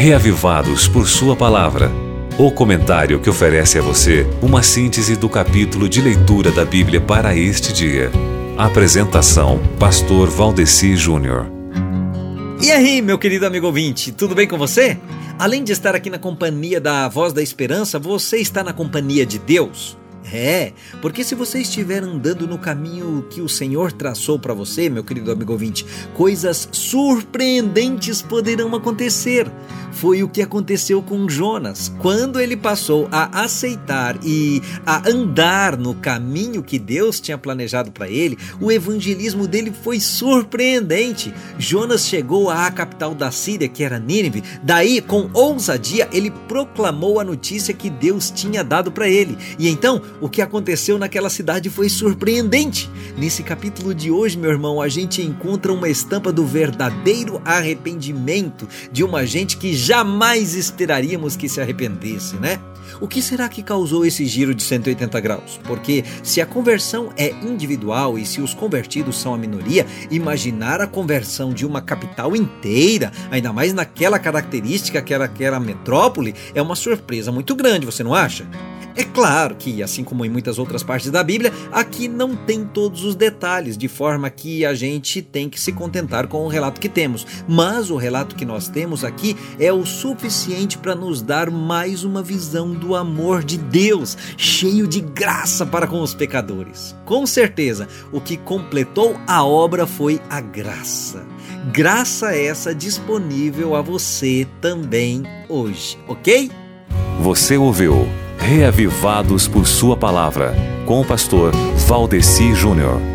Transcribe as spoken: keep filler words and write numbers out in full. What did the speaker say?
Reavivados por Sua Palavra. O comentário que oferece a você uma síntese do capítulo de leitura da Bíblia para este dia. Apresentação: Pastor Valdeci Júnior. E aí, meu querido amigo ouvinte, tudo bem com você? Além de estar aqui na companhia da Voz da Esperança, você está na companhia de Deus? É, porque se você estiver andando no caminho que o Senhor traçou para você, meu querido amigo ouvinte, coisas surpreendentes poderão acontecer. Foi o que aconteceu com Jonas. Quando ele passou a aceitar e a andar no caminho que Deus tinha planejado para ele, o evangelismo dele foi surpreendente. Jonas chegou à capital da Síria, que era Nínive. Daí, com ousadia, ele proclamou a notícia que Deus tinha dado para ele. E então, o que aconteceu naquela cidade foi surpreendente. Nesse capítulo de hoje, meu irmão, a gente encontra uma estampa do verdadeiro arrependimento de uma gente que jamais esperaríamos que se arrependesse, né? O que será que causou esse giro de cento e oitenta graus? Porque se a conversão é individual e se os convertidos são a minoria, imaginar a conversão de uma capital inteira, ainda mais naquela característica que era, que era a metrópole, é uma surpresa muito grande, você não acha? É claro que, assim como em muitas outras partes da Bíblia, aqui não tem todos os detalhes, de forma que a gente tem que se contentar com o relato que temos. Mas o relato que nós temos aqui é o suficiente para nos dar mais uma visão do amor de Deus, cheio de graça para com os pecadores. Com certeza, o que completou a obra foi a graça. Graça essa disponível a você também hoje, ok? Você ouviu Reavivados por Sua Palavra, com o pastor Valdeci Júnior.